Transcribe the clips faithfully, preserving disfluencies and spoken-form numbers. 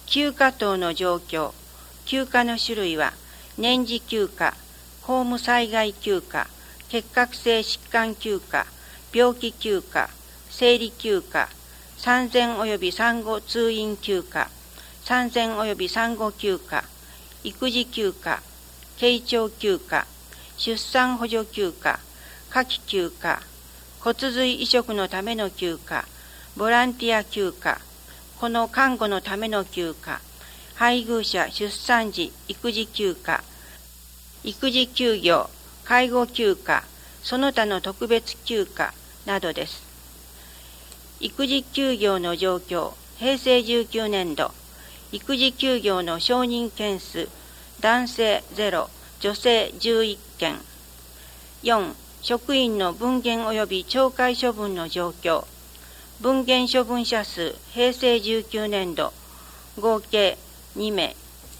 休暇等の状況。休暇の種類は、年次休暇、公務災害休暇、結核性疾患休暇、病気休暇、生理休暇、産前及び産後通院休暇、産前及び産後休暇、育児休暇、経腸休暇、出産補助休暇、夏季休暇、骨髄移植のための休暇、ボランティア休暇、この看護のための休暇、配偶者出産時育児休暇、育児休業、介護休暇、その他の特別休暇などです。育児休業の状況。平成じゅうきゅうねん度、育児休業の承認件数、男性ゼロ、女性じゅういっけん。よん、職員の分限及び懲戒処分の状況。分限処分者数、平成じゅうきゅうねん度、合計にめい。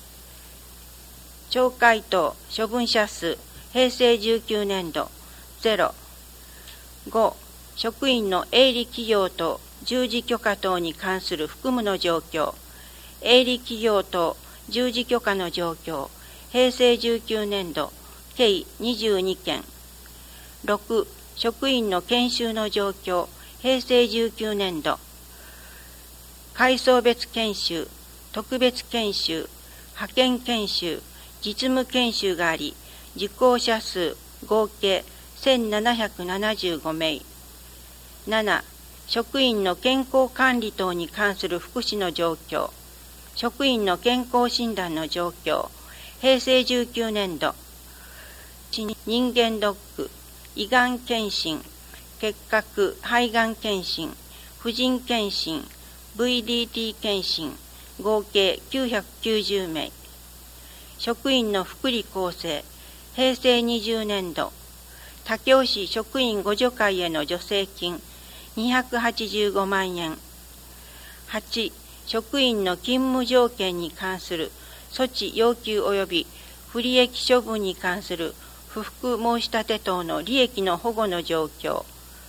懲戒等処分者数、平成じゅうきゅうねん度、ゼロ。ご、職員の営利企業等従事許可等に関する服務の状況。営利企業等従事許可の状況。平成じゅうきゅうねん度、計にじゅうにけん。ろく、職員の研修の状況。平成じゅうきゅうねん度、階層別研修、特別研修、派遣研修、実務研修があり、受講者数合計せんななひゃくななじゅうごめい。なな、職員の健康管理等に関する福祉の状況。職員の健康診断の状況。平成じゅうきゅうねん度、人間ドック、胃がん検診、結核・肺がん検診、婦人検診、ブイディーティー 検診、合計きゅうひゃくきゅうじゅうめい。職員の福利厚生、平成にじゅうねん度、武雄市職員互助会への助成金にひゃくはちじゅうごまんえん。はち、職員の勤務条件に関する措置要求及び不利益処分に関する不服申し立て等の利益の保護の状況。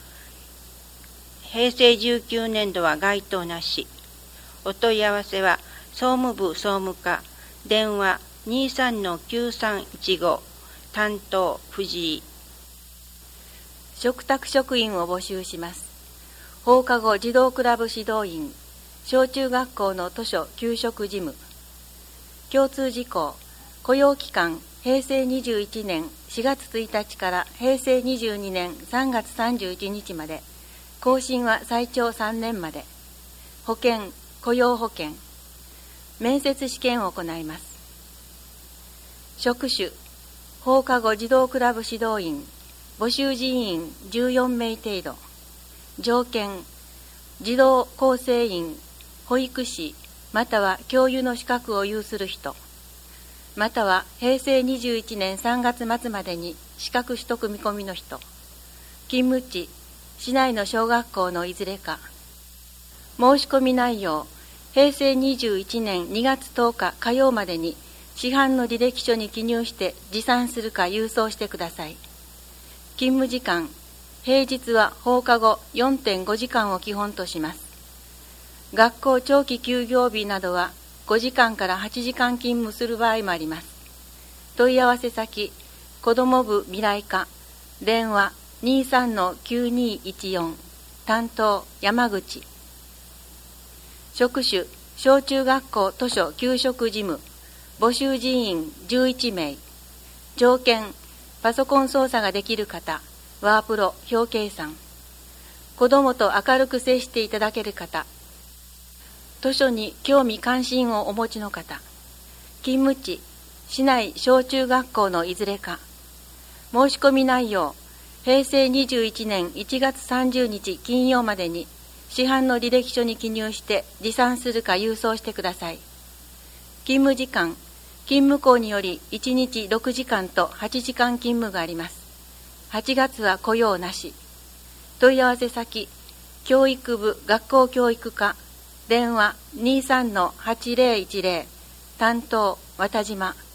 平成じゅうきゅうねん度は該当なし。お問い合わせは総務部総務課、電話 にさんのきゅうさんいちご、担当藤井。 嘱託職員を募集します。放課後児童クラブ指導員、小中学校の図書給食事務。共通事項、雇用期間平成にじゅういちねんしがつついたちから平成にじゅうにねんさんがつさんじゅういちにちまで、更新は最長さんねんまで。保険、雇用保険。面接試験を行います。職種、放課後児童クラブ指導員、募集人員じゅうよんめい程度。条件、児童構成員、保育士、または教諭の資格を有する人、または平成にじゅういちねんさんがつまつまでに資格取得見込みの人。勤務地、市内の小学校のいずれか。申し込み内容、平成にじゅういちねんにがつとおか火曜までに市販の履歴書に記入して持参するか郵送してください。勤務時間、平日は放課後 よんてんごじかんを基本とします。学校長期休業日などはごじかんからはちじかん勤務する場合もあります。問い合わせ先、子ども部未来課、電話 にさんのきゅうにいちよん、担当山口。職種、小中学校図書給食事務、募集人員じゅういちめい。条件、パソコン操作ができる方、ワープロ表計算。子どもと明るく接していただける方、図書に興味関心をお持ちの方。勤務地、市内小中学校のいずれか。申し込み内容、平成にじゅういちねんいちがつさんじゅうにち金曜までに市販の履歴書に記入して持参するか郵送してください。勤務時間、勤務校によりいちにちろくじかんとはちじかん勤務があります。はちがつは雇用なし。問い合わせ先、教育部学校教育課、電話 にさんのはちぜろいちぜろ、担当渡島。